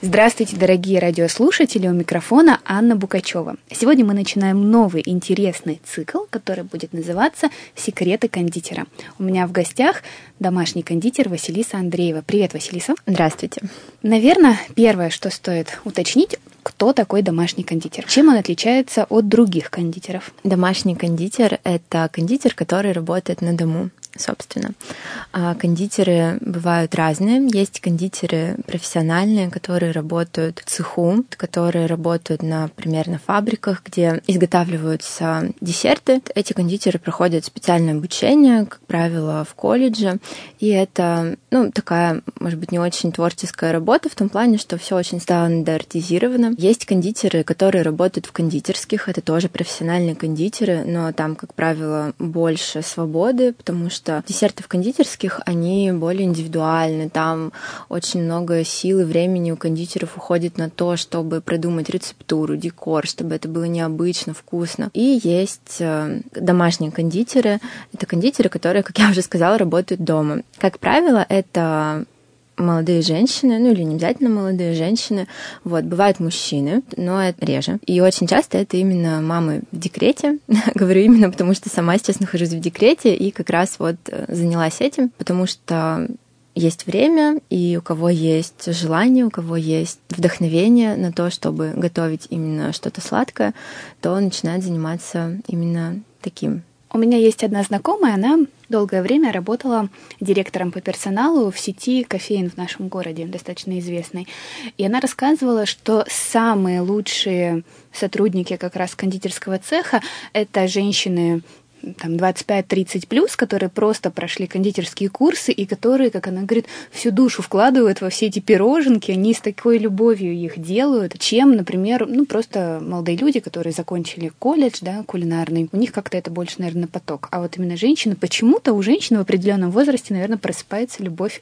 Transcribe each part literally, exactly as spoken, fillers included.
Здравствуйте, дорогие радиослушатели, у микрофона Анна Букачева. Сегодня мы начинаем новый интересный цикл, который будет называться «Секреты кондитера». У меня в гостях домашний кондитер Василиса Андреева. Привет, Василиса. Здравствуйте. Наверное, первое, что стоит уточнить, кто такой домашний кондитер? Чем он отличается от других кондитеров? Домашний кондитер — это кондитер, который работает на дому. Собственно. А кондитеры бывают разные. Есть кондитеры профессиональные, которые работают в цеху, которые работают, например, на фабриках, где изготавливаются десерты. Эти кондитеры проходят специальное обучение, как правило, в колледже. И это, ну, такая, может быть, не очень творческая работа в том плане, что все очень стандартизировано. Есть кондитеры, которые работают в кондитерских. Это тоже профессиональные кондитеры, но там, как правило, больше свободы, потому что что десерты в кондитерских, они более индивидуальны, там очень много сил и времени у кондитеров уходит на то, чтобы продумать рецептуру, декор, чтобы это было необычно, вкусно. И есть домашние кондитеры, это кондитеры, которые, как я уже сказала, работают дома. Как правило, это молодые женщины, ну или не обязательно молодые женщины, вот, бывают мужчины, но это реже. И очень часто это именно мамы в декрете. Говорю именно потому, что сама сейчас нахожусь в декрете и как раз вот занялась этим, потому что есть время, и у кого есть желание, у кого есть вдохновение на то, чтобы готовить именно что-то сладкое, то начинает заниматься именно таким. У меня есть одна знакомая, она долгое время работала директором по персоналу в сети кофеен в нашем городе, достаточно известной. И она рассказывала, что самые лучшие сотрудники как раз кондитерского цеха — это женщины там двадцать пять тридцать плюс, которые просто прошли кондитерские курсы и которые, как она говорит, всю душу вкладывают во все эти пироженки, они с такой любовью их делают, чем, например, ну просто молодые люди, которые закончили колледж, да, кулинарный, у них как-то это больше, наверное, поток. А вот именно женщины, почему-то у женщин в определенном возрасте, наверное, просыпается любовь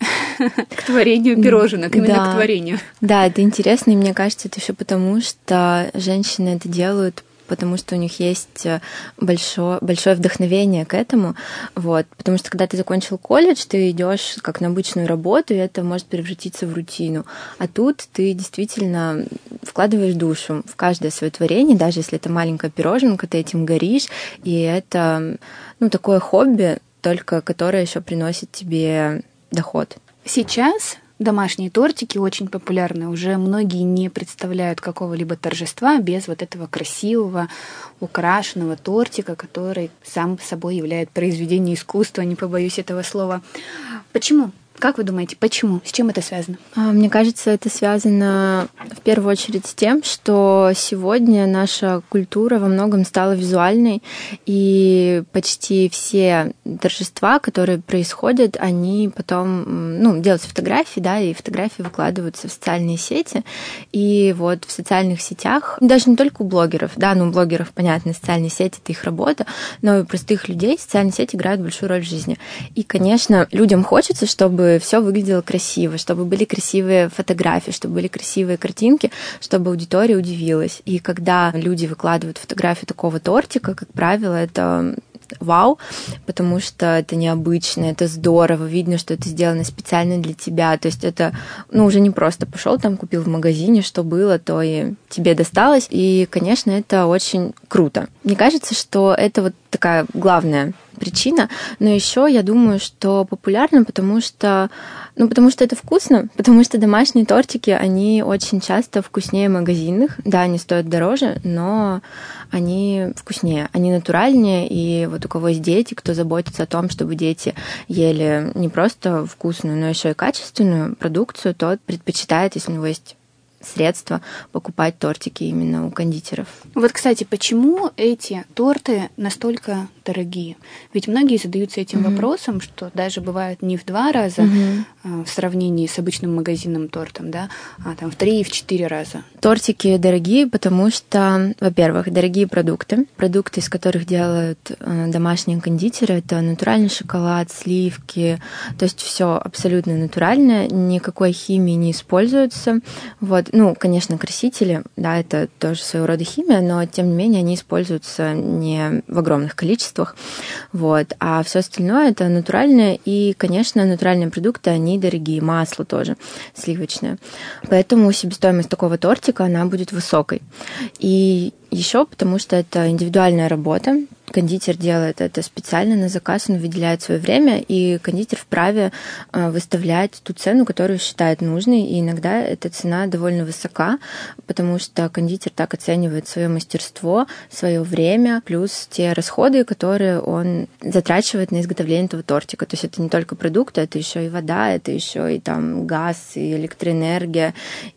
к творению пироженок, именно к творению. Да, это интересно, и мне кажется, это еще потому, что женщины это делают потому что у них есть большое, большое вдохновение к этому. Вот. Потому что когда ты закончил колледж, ты идешь как на обычную работу, и это может превратиться в рутину. А тут ты действительно вкладываешь душу в каждое свое творение, даже если это маленькая пироженка, ты этим горишь, и это, ну, такое хобби, только которое еще приносит тебе доход. Сейчас домашние тортики очень популярны. Уже многие не представляют какого-либо торжества без вот этого красивого, украшенного тортика, который сам собой является произведением искусства, не побоюсь этого слова. Почему? Как вы думаете, почему? С чем это связано? Мне кажется, это связано в первую очередь с тем, что сегодня наша культура во многом стала визуальной, и почти все торжества, которые происходят, они потом, ну, делаются фотографии, да, и фотографии выкладываются в социальные сети. И вот в социальных сетях, даже не только у блогеров, да, ну, у блогеров, понятно, социальные сети — это их работа, но и у простых людей социальные сети играют большую роль в жизни. И, конечно, людям хочется, чтобы все выглядело красиво, чтобы были красивые фотографии, чтобы были красивые картинки, чтобы аудитория удивилась. И когда люди выкладывают фотографию такого тортика, как правило, это вау, потому что это необычно, это здорово, видно, что это сделано специально для тебя. То есть это, ну, уже не просто пошел там, купил в магазине, что было, то и тебе досталось. И, конечно, это очень круто. Мне кажется, что это вот такая главная причина, но еще я думаю, что популярно, потому что, ну, потому что это вкусно, потому что домашние тортики, они очень часто вкуснее магазинных, да, они стоят дороже, но они вкуснее, они натуральнее, и вот у кого есть дети, кто заботится о том, чтобы дети ели не просто вкусную, но еще и качественную продукцию, тот предпочитает, если у него есть средства, покупать тортики именно у кондитеров. Вот, кстати, почему эти торты настолько дорогие? Ведь многие задаются этим mm-hmm. вопросом, что даже бывает не в два раза mm-hmm. а, в сравнении с обычным магазинным тортом, да, а там в три и в четыре раза. Тортики дорогие, потому что, во-первых, дорогие продукты. Продукты, из которых делают э, домашние кондитеры, это натуральный шоколад, сливки, то есть все абсолютно натуральное, никакой химии не используется. Вот. Ну, конечно, красители, да, это тоже своего рода химия, но, тем не менее, они используются не в огромных количествах, качествах. Вот. А все остальное это натуральное, и, конечно, натуральные продукты, они дорогие, масло тоже сливочное. Поэтому себестоимость такого тортика, она будет высокой. И еще потому что это индивидуальная работа. Кондитер делает это специально на заказ, он выделяет свое время, и кондитер вправе выставлять ту цену, которую считает нужной, и иногда эта цена довольно высока, потому что кондитер так оценивает свое мастерство, свое время, плюс те расходы, которые он затрачивает на изготовление этого тортика. То есть это не только продукты, это еще и вода, это еще и там газ, и электроэнергия,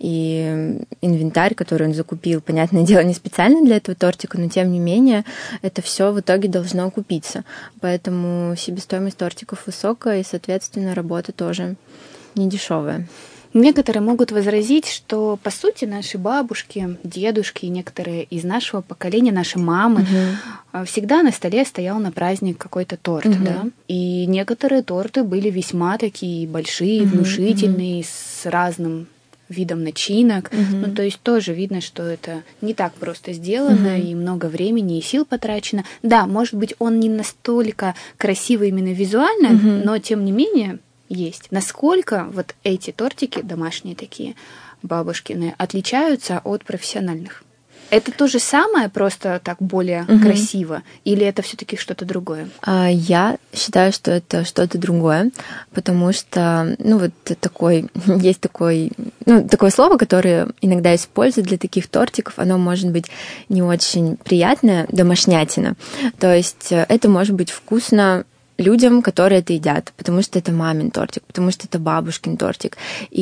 и инвентарь, который он закупил, понятное дело, не специально для этого тортика, но тем не менее это все в итоге должно окупиться. Поэтому себестоимость тортиков высокая, и, соответственно, работа тоже не дешевая. Некоторые могут возразить, что, по сути, наши бабушки, дедушки, некоторые из нашего поколения, наши мамы, угу. всегда на столе стоял на праздник какой-то торт, угу. да? И некоторые торты были весьма такие большие, угу, внушительные, угу. с разным видом начинок. Uh-huh. Ну, то есть тоже видно, что это не так просто сделано, uh-huh. и много времени и сил потрачено. Да, может быть, он не настолько красивый именно визуально, uh-huh. но тем не менее есть. Насколько вот эти тортики, домашние такие, бабушкины, отличаются от профессиональных? Это то же самое, просто так более угу. красиво, или это все-таки что-то другое? Я считаю, что это что-то другое, потому что, ну, вот такой, есть такой, ну, такое слово, которое иногда используют для таких тортиков, оно может быть не очень приятное, домашнятина. То есть это может быть вкусно людям, которые это едят, потому что это мамин тортик, потому что это бабушкин тортик.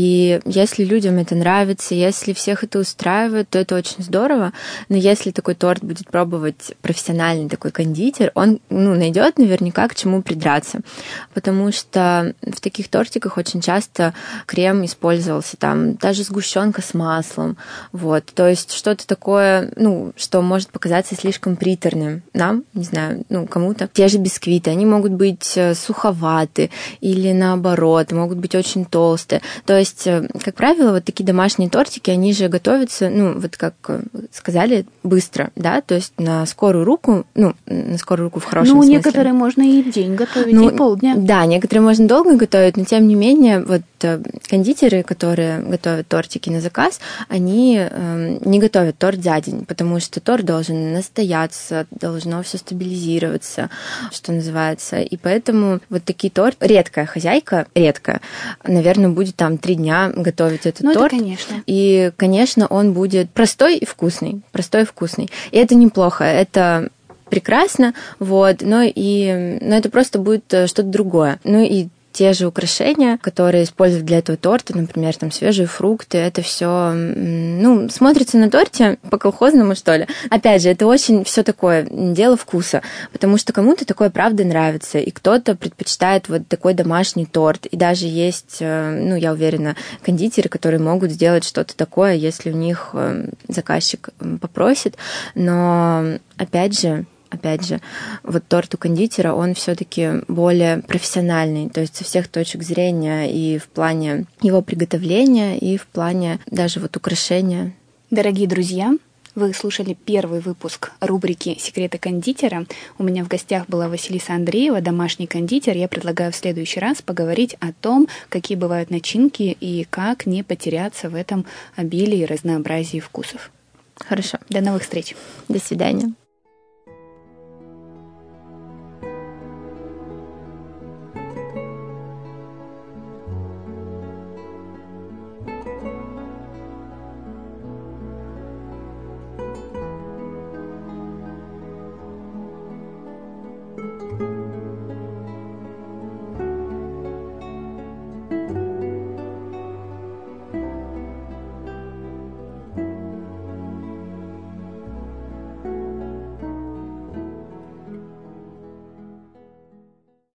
И если людям это нравится, если всех это устраивает, то это очень здорово. Но если такой торт будет пробовать профессиональный такой кондитер, он, ну, найдет наверняка к чему придраться. Потому что в таких тортиках очень часто крем использовался, там даже сгущенка с маслом. Вот. То есть что-то такое, ну, что может показаться слишком приторным нам, не знаю, ну, кому-то. Те же бисквиты, они могут быть быть суховаты или наоборот, могут быть очень толстые. То есть, как правило, вот такие домашние тортики, они же готовятся, ну, вот как сказали, быстро, да, то есть на скорую руку, ну, на скорую руку в хорошем ну, смысле. Ну, некоторые можно и день готовить, ну, и полдня. Да, некоторые можно долго готовить, но тем не менее, вот кондитеры, которые готовят тортики на заказ, они э, не готовят торт за день, потому что торт должен настояться, должно все стабилизироваться, что называется. И поэтому вот такие торты, редкая хозяйка, редкая, наверное, будет там три дня готовить этот ну, торт. Это, конечно. И, конечно, он будет простой и вкусный, простой и вкусный. И это неплохо, это прекрасно, вот, но, и, но это просто будет что-то другое. Ну и те же украшения, которые используют для этого торта, например, там свежие фрукты, это все, ну, смотрится на торте по-колхозному, что ли. Опять же, это очень все такое дело вкуса, потому что кому-то такое правда нравится, и кто-то предпочитает вот такой домашний торт. И даже есть, ну, я уверена, кондитеры, которые могут сделать что-то такое, если у них заказчик попросит. Но, опять же, Опять же, вот торт у кондитера, он все-таки более профессиональный, то есть со всех точек зрения и в плане его приготовления, и в плане даже вот украшения. Дорогие друзья, вы слушали первый выпуск рубрики «Секреты кондитера». У меня в гостях была Василиса Андреева, домашний кондитер. Я предлагаю в следующий раз поговорить о том, какие бывают начинки и как не потеряться в этом обилии и разнообразии вкусов. Хорошо. До новых встреч. До свидания.